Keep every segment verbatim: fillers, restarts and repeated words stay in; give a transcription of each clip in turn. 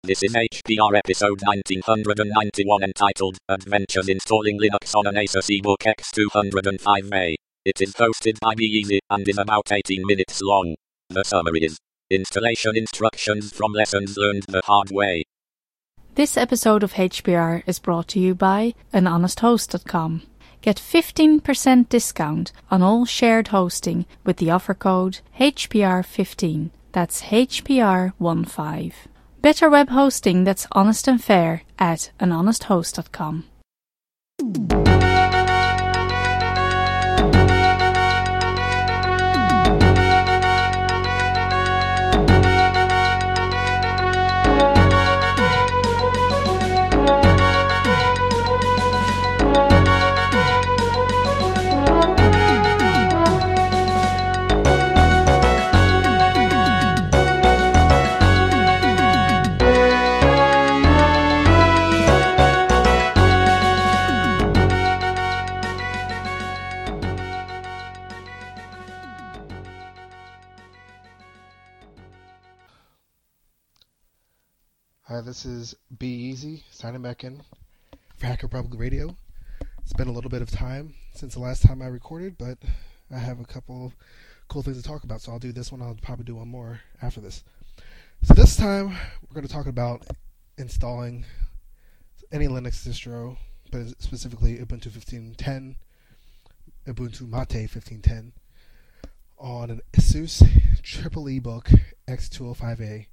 This is H P R episode nineteen ninety-one entitled Adventures Installing Linux on an Asus eBook X two oh five A. It is hosted by BeEasy and is about eighteen minutes long. The summary is Installation Instructions from Lessons Learned the Hard Way. This episode of H P R is brought to you by an honest host dot com. Get fifteen percent discount on all shared hosting with the offer code H P R fifteen. That's H P R fifteen. Better web hosting that's honest and fair at an honest host dot com. Hi, this is BeEasy, signing back in for Hacker Public Radio. It's been a little bit of time since the last time I recorded, but I have a couple of cool things to talk about, so I'll do this one. I'll probably do one more after this. So this time, we're going to talk about installing any Linux distro, but specifically Ubuntu fifteen ten, Ubuntu Mate fifteen ten, on an Asus Triple eBook X two oh five A.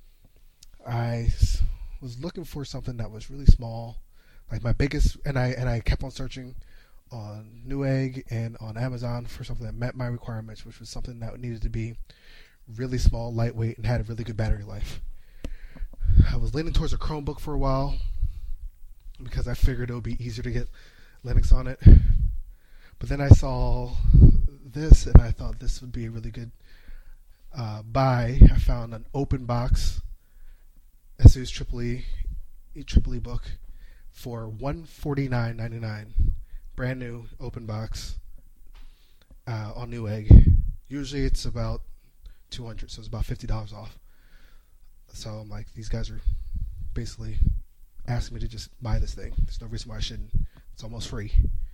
I was looking for something that was really small, like my biggest, and I and I kept on searching on Newegg and on Amazon for something that met my requirements, which was something that needed to be really small, lightweight, and had a really good battery life. I was leaning towards a Chromebook for a while because I figured it would be easier to get Linux on it. But then I saw this, and I thought this would be a really good uh, buy. I found an OpenBox Asus Triple E, Triple E book for one hundred forty-nine ninety-nine, brand new open box uh, on Newegg. Usually it's about two hundred dollars, so it's about fifty dollars off. So I'm like, these guys are basically asking me to just buy this thing. There's no reason why I shouldn't. It's almost free.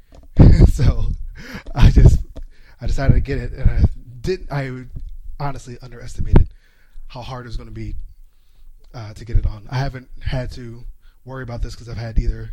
So I just I decided to get it, and I didn't. I honestly underestimated how hard it was going to be. Uh, to get it on. I haven't had to worry about this because I've had either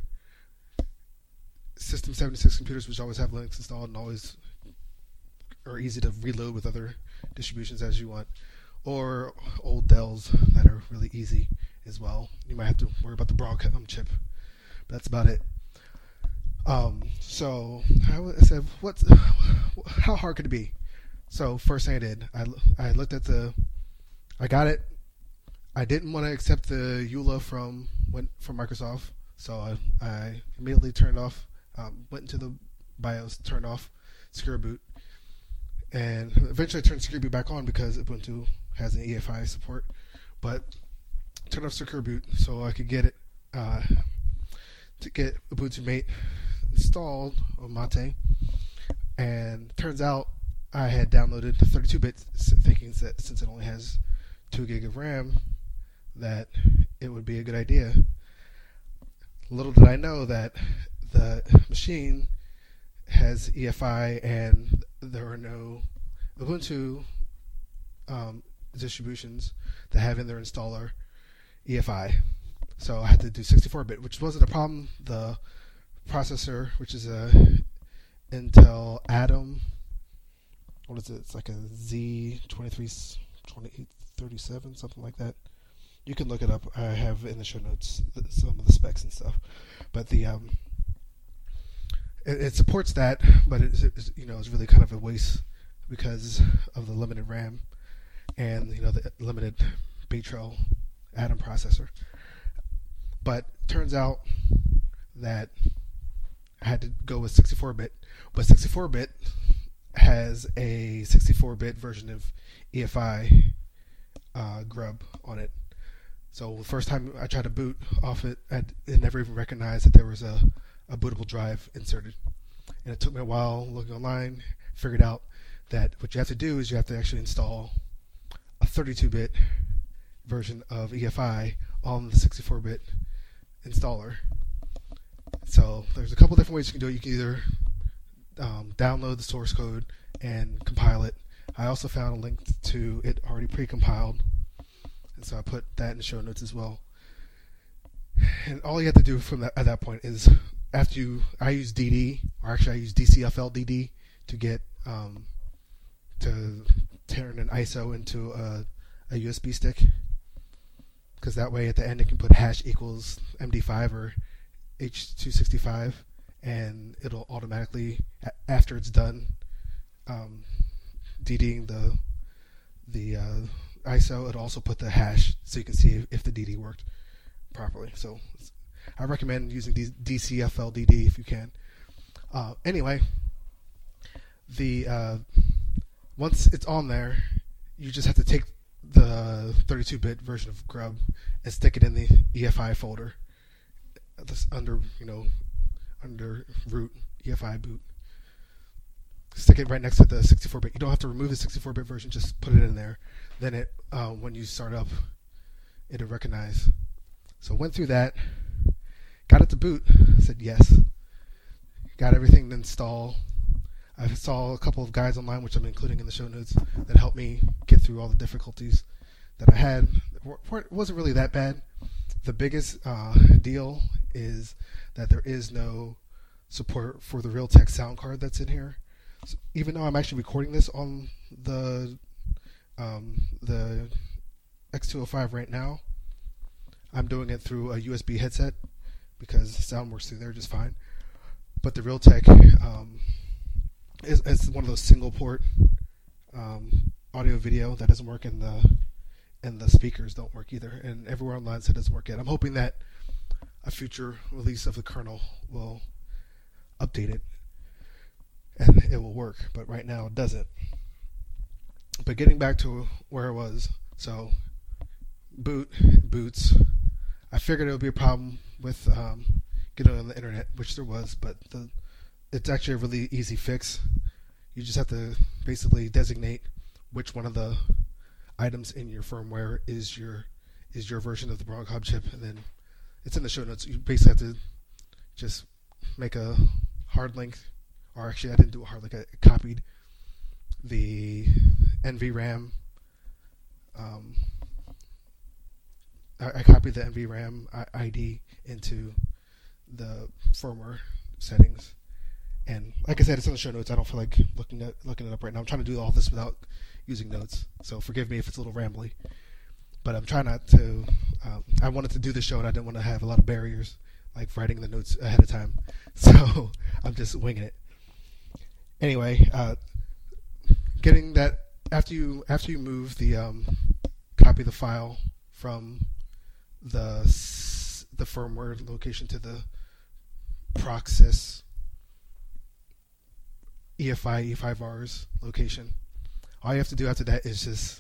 System seventy-six computers, which always have Linux installed and always are easy to reload with other distributions as you want, or old Dells that are really easy as well. You might have to worry about the Broadcom chip, but that's about it. Um, so I said, what's how hard could it be? So first thing I did, I, I looked at the, I got it. I didn't want to accept the E U L A from went from Microsoft, so I, I immediately turned off, um, went into the BIOS, turned off Secure Boot, and eventually I turned Secure Boot back on because Ubuntu has an E F I support, but turned off Secure Boot so I could get it, uh, to get Ubuntu Mate installed on Mate, and turns out I had downloaded thirty-two bit thinking that since it only has two gig of RAM, that it would be a good idea. Little did I know that the machine has E F I and there are no Ubuntu um, distributions that have in their installer E F I. So I had to do sixty-four bit, which wasn't a problem. The processor, which is a Intel Atom, what is it? It's like a Z twenty-three twenty-eight thirty-seven, something like that. You can look it up. I have in the show notes some of the specs and stuff. But the um, it, it supports that, but it, it you know it's really kind of a waste because of the limited RAM and you know the limited Bay-Trail Atom processor. But turns out that I had to go with sixty-four bit, but sixty-four bit has a sixty-four bit version of E F I uh, grub on it. So the first time I tried to boot off it, I never even recognized that there was a, a bootable drive inserted. And it took me a while looking online, figured out that what you have to do is you have to actually install a thirty-two bit version of E F I on the sixty-four bit installer. So there's a couple different ways you can do it. You can either um, download the source code and compile it. I also found a link to it already pre-compiled, and so I put that in the show notes as well. And all you have to do from that at that point is, after you, I use D D, or actually I use D C F L D D to get um, to turn an I S O into a, a U S B stick, because that way at the end it can put hash equals M D five or H two sixty-five, and it'll automatically, after it's done um, DDing the the uh, I S O, it'll also put the hash so you can see if, if the D D worked properly. So I recommend using D C F L D D if you can. Uh, anyway, the uh, once it's on there, you just have to take the thirty-two bit version of Grub and stick it in the E F I folder. That's under, you know, under root, E F I boot. Stick it right next to the sixty-four bit. You don't have to remove the sixty-four bit version, just put it in there. Then it, uh, when you start up, it'll recognize. So went through that, got it to boot, said yes. Got everything to install. I saw a couple of guides online, which I'm including in the show notes, that helped me get through all the difficulties that I had. It wasn't really that bad. The biggest uh, deal is that there is no support for the Realtek sound card that's in here. So even though I'm actually recording this on the um, the X two oh five right now, I'm doing it through a U S B headset because the sound works through there just fine. But the Realtek um, is, is one of those single port um, audio video that doesn't work in the and the speakers don't work either, and everywhere online said it doesn't work yet. I'm hoping that a future release of the kernel will update it and it will work, but right now it doesn't. But getting back to where it was, so boot boots. I figured it would be a problem with um, getting on the internet, which there was, but the, it's actually a really easy fix. You just have to basically designate which one of the items in your firmware is your is your version of the Broadcom chip, and then it's in the show notes. You basically have to just make a hard link, or actually I didn't do a hard link, I copied the N V RAM um, I, I copied the N V RAM I D into the firmware settings, and like I said, it's in the show notes. I don't feel like looking at looking it up right now. I'm trying to do all this without using notes, so forgive me if it's a little rambly, but I'm trying not to. Um, I wanted to do the show, and I didn't want to have a lot of barriers, like writing the notes ahead of time. So I'm just winging it. Anyway, uh, getting that after you after you move the um, copy the file from the the firmware location to the Proxys E F I E five R's location. All you have to do after that is just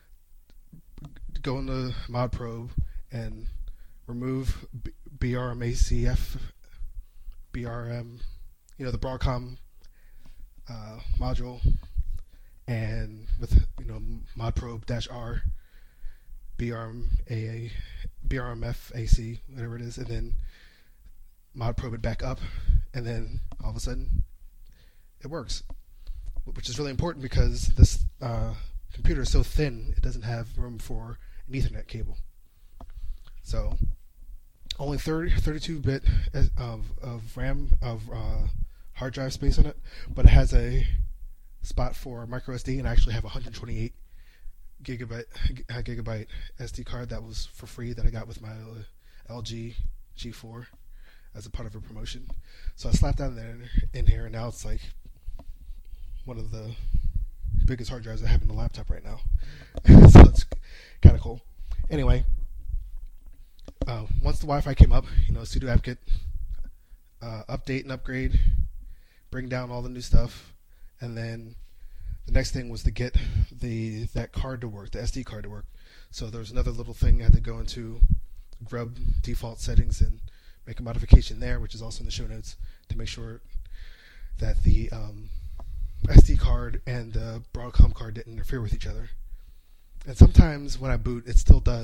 go into ModProbe and remove B R M A C F, B R M, you know, the Broadcom uh, module, and with, you know, ModProbe-R, B R M A, B R M F A C, whatever it is, and then ModProbe it back up, and then all of a sudden it works. Which is really important because this uh, computer is so thin, it doesn't have room for an Ethernet cable. So only thirty, thirty-two bit of, of RAM, of uh, hard drive space on it, but it has a spot for micro S D, and I actually have a one hundred twenty-eight gigabyte uh, gigabyte S D card that was for free that I got with my uh, L G G four as a part of a promotion. So I slapped that in there in here, and now it's like one of the biggest hard drives I have in the laptop right now. So it's kind of cool. Anyway, uh, once the Wi-Fi came up, you know, sudo apt-get uh, update and upgrade, bring down all the new stuff, and then the next thing was to get the that card to work, the S D card to work. So there's another little thing I had to go into Grub default settings and make a modification there, which is also in the show notes, to make sure that the um, S D card and the Broadcom card didn't interfere with each other. And sometimes when I boot, it still does.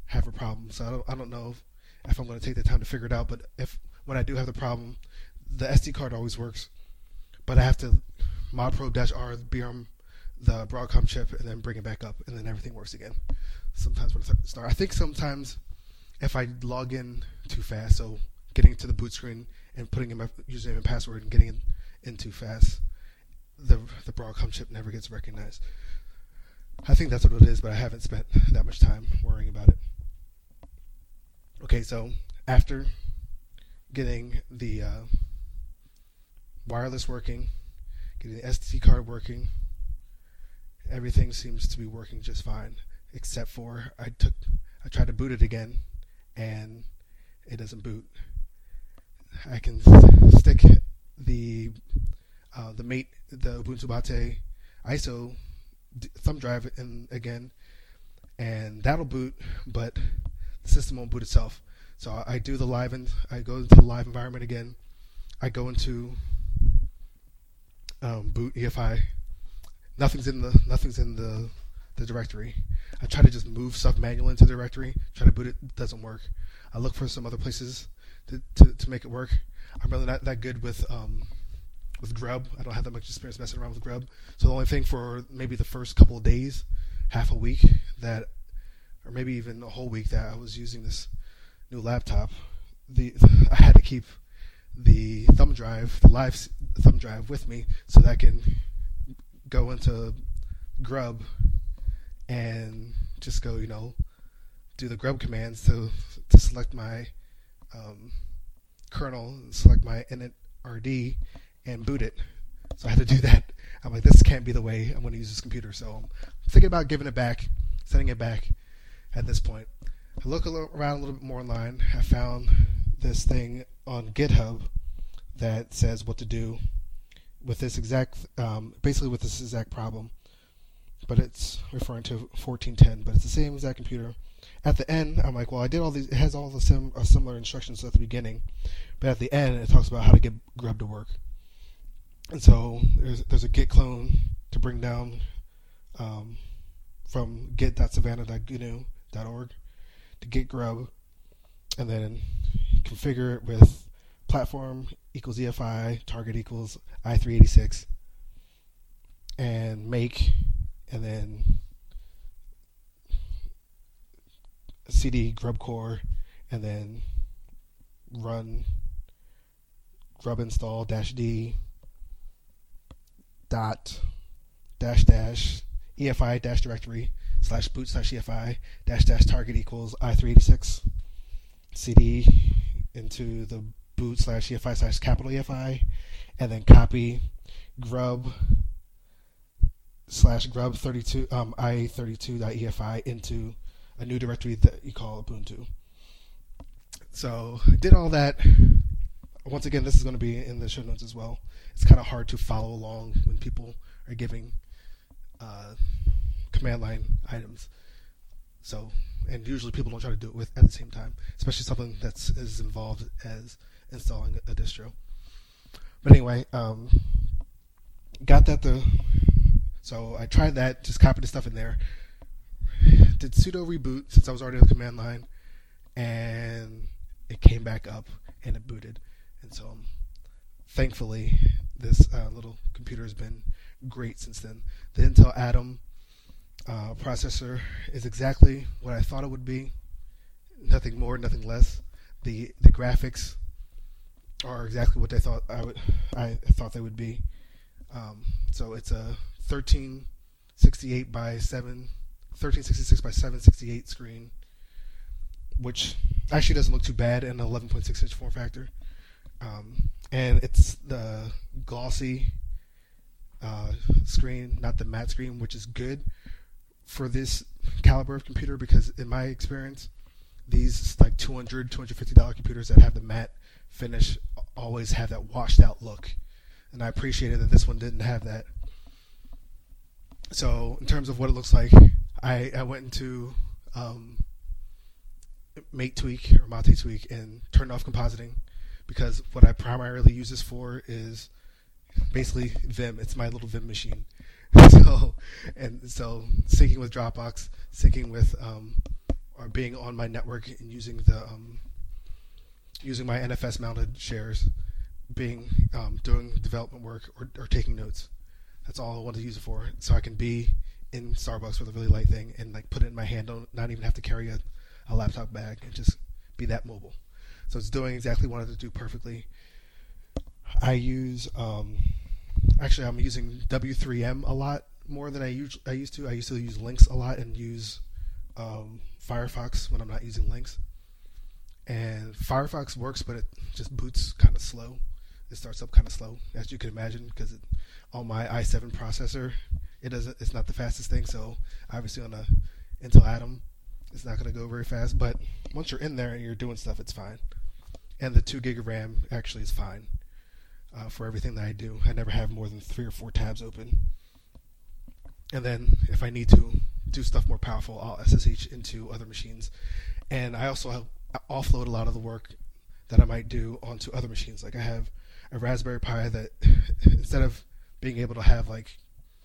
have a problem. So I don't, I don't know if, if I'm going to take the time to figure it out. But if when I do have the problem, the S D card always works. But I have to modprobe-R B R M the Broadcom chip and then bring it back up, and then everything works again. Sometimes when it starts, I think sometimes if I log in too fast, so getting to the boot screen and putting in my username and password and getting in, in too fast, the the Broadcom chip never gets recognized. I think that's what it is, but I haven't spent that much time worrying about it. Okay, so after getting the uh, wireless working, getting the S D card working, everything seems to be working just fine, except for I took I tried to boot it again, and it doesn't boot. I can stick the uh, the mate the Ubuntu Mate I S O thumb drive in again, and that'll boot, but the system won't boot itself. So I do the live and I go into the live environment again. I go into um, boot E F I. Nothing's in the nothing's in the the directory. I try to just move stuff manually into the directory. Try to boot it, doesn't work. I look for some other places to to, to make it work. I'm really not that good with um, with Grub. I don't have that much experience messing around with Grub. So the only thing for maybe the first couple of days, half a week that, or maybe even a whole week that I was using this new laptop, the I had to keep the thumb drive, the live thumb drive with me so that I can go into Grub and just go, you know, do the Grub commands to to select my um, kernel, select my init-rd, and boot it. So I had to do that. I'm like, this can't be the way I'm going to use this computer. So I'm thinking about giving it back, sending it back at this point. I look a little, around a little bit more online. I found this thing on GitHub that says what to do with this exact, um, basically with this exact problem. But it's referring to fourteen ten, but it's the same exact computer. At the end, I'm like, well, I did all these, it has all the sim, uh, similar instructions at the beginning, but at the end, it talks about how to get Grub to work. And so there's there's a git clone to bring down um, from git dot savannah dot g n u dot org to get Grub, and then configure it with platform equals E F I, target equals i three eighty-six, and make, and then cd grub core, and then run grub install dash d dot dash dash EFI dash directory slash boot slash EFI dash dash target equals i three eighty-six, cd into the boot slash EFI slash capital EFI, and then copy grub slash grub thirty-two um i thirty-two dot EFI into a new directory that you call Ubuntu. So I did all that. Once again, this is going to be in the show notes as well. It's kind of hard to follow along when people are giving uh, command line items. So, and usually people don't try to do it with at the same time, especially something that's as involved as installing a distro. But anyway, um, got that the. So I tried that, just copied the stuff in there. Did sudo reboot since I was already on the command line, and it came back up and it booted. And so, um, thankfully, this uh, little computer has been great since then. The Intel Atom uh, processor is exactly what I thought it would be. Nothing more, nothing less. The the graphics are exactly what they thought I would. I thought they would be. Um, so it's a thirteen sixty-eight by seven. thirteen sixty-six by seven sixty-eight screen, which actually doesn't look too bad in an eleven point six inch form factor. Um, and it's the glossy uh, screen, not the matte screen, which is good for this caliber of computer because in my experience, these like two hundred dollars, two hundred fifty dollars computers that have the matte finish always have that washed out look. And I appreciated that this one didn't have that. So in terms of what it looks like, I, I went into um, Mate Tweak or Mate Tweak and turned off compositing because what I primarily use this for is basically Vim. It's my little Vim machine. So and so syncing with Dropbox, syncing with um, or being on my network and using the um, using my N F S mounted shares, being um, doing development work or, or taking notes. That's all I wanted to use it for. So I can be in Starbucks with a really light thing and like put it in my hand, don't not even have to carry a, a laptop bag, and just be that mobile. So it's doing exactly what I wanted to do perfectly. I use um, actually I'm using W three M a lot more than I usually I used to. I used to use Lynx a lot and use um, Firefox when I'm not using Lynx. And Firefox works, but it just boots kind of slow. It starts up kind of slow, as you can imagine, because it, on my i seven processor, it doesn't. It's not the fastest thing. So obviously on a Intel Atom, it's not going to go very fast. But once you're in there and you're doing stuff, it's fine. And the two gig of RAM actually is fine uh, for everything that I do. I never have more than three or four tabs open. And then if I need to do stuff more powerful, I'll S S H into other machines. And I also have, offload a lot of the work that I might do onto other machines. Like I have a Raspberry Pi that instead of being able to have like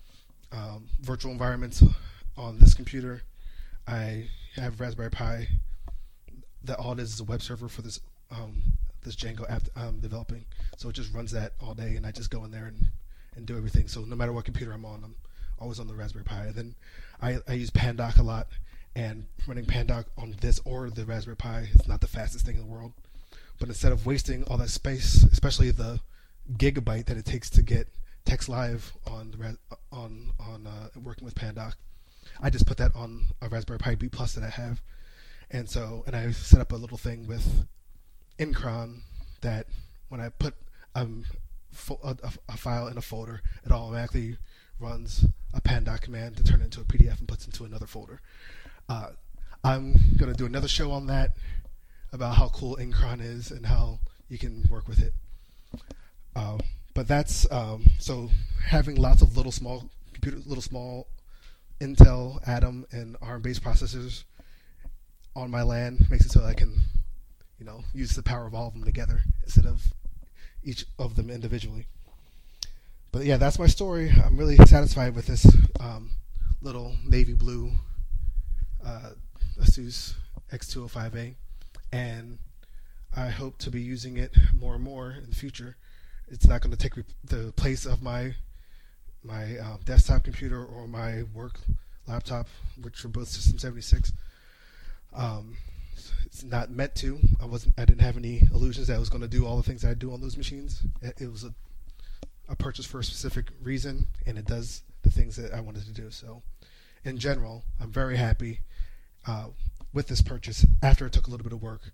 um, virtual environments on this computer, I have Raspberry Pi that all it is is a web server for this um, this Django app I'm developing. So it just runs that all day, and I just go in there and, and do everything. So no matter what computer I'm on, I'm always on the Raspberry Pi. And then I, I use Pandoc a lot, and running Pandoc on this or the Raspberry Pi is not the fastest thing in the world. But instead of wasting all that space, especially the gigabyte that it takes to get TextLive on the, on on uh, working with Pandoc, I just put that on a Raspberry Pi B Plus that I have. And so, and I set up a little thing with Incron that when I put um, fo- a, a file in a folder, it automatically runs a Pandoc command to turn it into a P D F and puts it into another folder. Uh, I'm going to do another show on that about how cool Incron is and how you can work with it. Uh, but that's um, so having lots of little small computers, little small Intel, Atom, and ARM-based processors on my LAN makes it so that I can, you know, use the power of all of them together instead of each of them individually. But yeah, that's my story. I'm really satisfied with this um, little navy blue uh, ASUS X two oh five A, and I hope to be using it more and more in the future. It's not going to take re- the place of my my uh, desktop computer or my work laptop, which are both System seventy-six. Um, it's not meant to. I wasn't. I didn't have any illusions that I was going to do all the things that I do on those machines. It, it was a a purchase for a specific reason, and it does the things that I wanted to do. So, in general, I'm very happy uh, with this purchase after it took a little bit of work.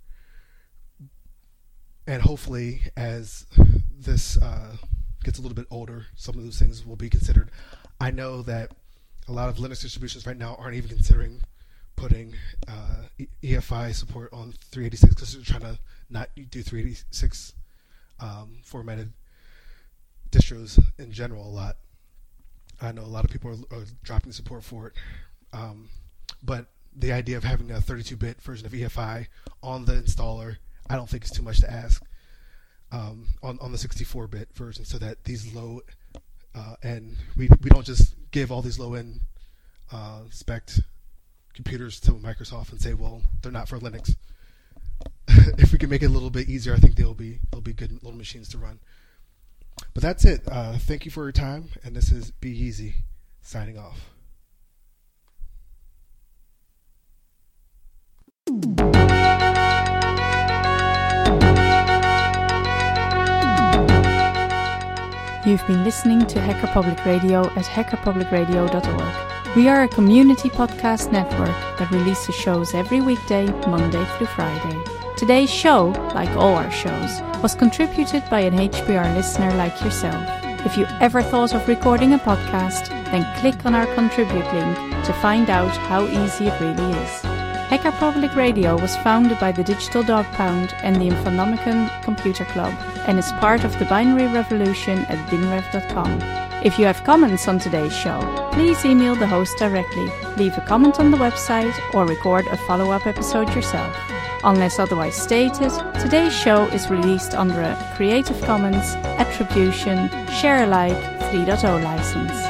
And hopefully, as this uh, gets a little bit older, some of those things will be considered. I know that a lot of Linux distributions right now aren't even considering putting uh, E F I support on three eighty-six because they're trying to not do three eighty-six um, formatted distros in general a lot. I know a lot of people are, are dropping support for it. Um, but the idea of having a thirty-two bit version of E F I on the installer, I don't think it's too much to ask um, on, on the sixty-four bit version, so that these low uh, and we we don't just give all these low end uh, spec computers to Microsoft and say, well, they're not for Linux. If we can make it a little bit easier, I think they'll be they'll be good little machines to run. But that's it. Uh, thank you for your time, and this is Be Easy signing off. You've been listening to Hacker Public Radio at hacker public radio dot org. We are a community podcast network that releases shows every weekday, Monday through Friday. Today's show, like all our shows, was contributed by an H P R listener like yourself. If you ever thought of recording a podcast, then click on our contribute link to find out how easy it really is. Hacker Public Radio was founded by the Digital Dog Pound and the Infonomicon Computer Club and is part of the binary revolution at binrev dot com. If you have comments on today's show, please email the host directly, leave a comment on the website, or record a follow-up episode yourself. Unless otherwise stated, today's show is released under a Creative Commons Attribution Share Alike three point oh license.